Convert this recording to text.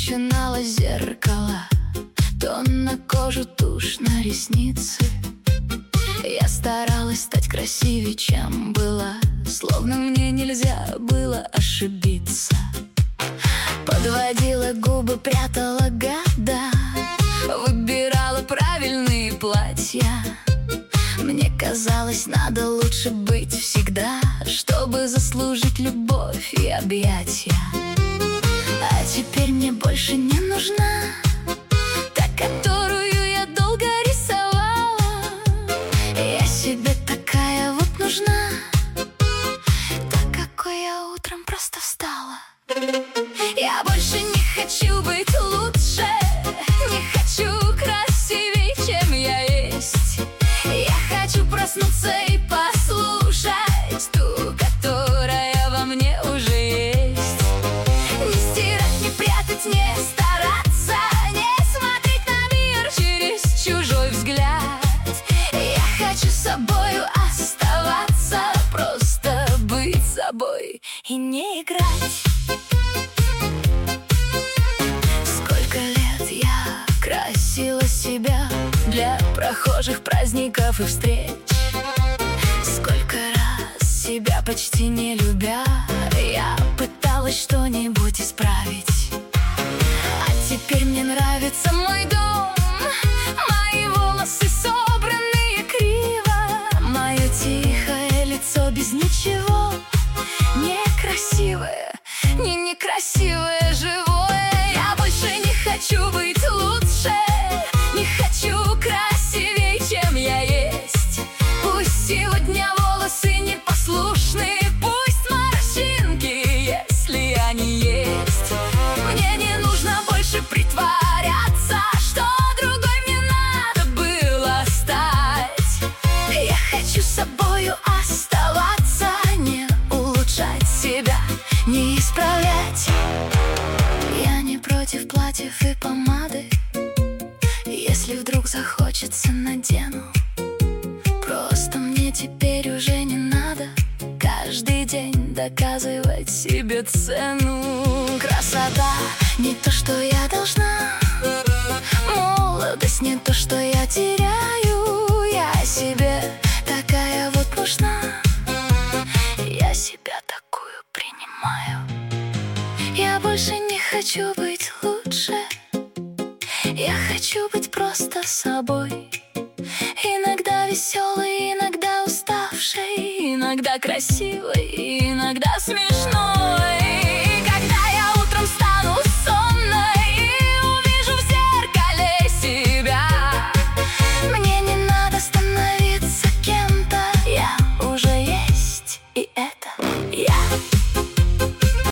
начинало зеркало, то на кожу тушь, на ресницы. Я старалась стать красивее, чем была, словно мне нельзя было ошибиться. Подводила губы, прятала года, выбирала правильные платья. Мне казалось, надо лучше быть всегда, чтобы заслужить любовь и объятия. А теперь мне больше не нужна та, которую я долго рисовала. Я себе такая вот нужна, так, какой я утром просто встала. Я больше не хочу быть лучше, не хочу красивее, чем я есть. Я хочу проснуться и послушать ту, которая во мне уже есть. Не стирать, не прятать, не стараться, не смотреть на мир через чужой взгляд. Я хочу собою оставаться, просто быть собой и не играть. Сколько лет я красила себя для прохожих, праздников и встреч. Сколько раз себя почти не любя, я пыталась что-нибудь исправить. А теперь мне нравится мой дом, мои волосы собранные криво, мое тихое лицо без ничего, некрасивое, некрасивое, живое. Я больше не хочу быть лучше, не хочу красивее, чем я есть. Пусть сегодня волосы непослушные, пусть морщинки, если они есть. Мне не нужно больше притворяться, что другой мне надо было стать. Я хочу собою оставаться, не улучшать себя, не исправлять. Я не против платьев и помады, если вдруг захочется, надену. Просто мне теперь уже не надо каждый день доказывать себе цену. Красота не то, что я должна, молодость не то, что я теряю. Я себе такая вот нужна, я себя такую принимаю. Я больше не хочу быть лучше, я хочу быть просто собой. Иногда веселой, иногда уставшей, иногда красивой, иногда смешной.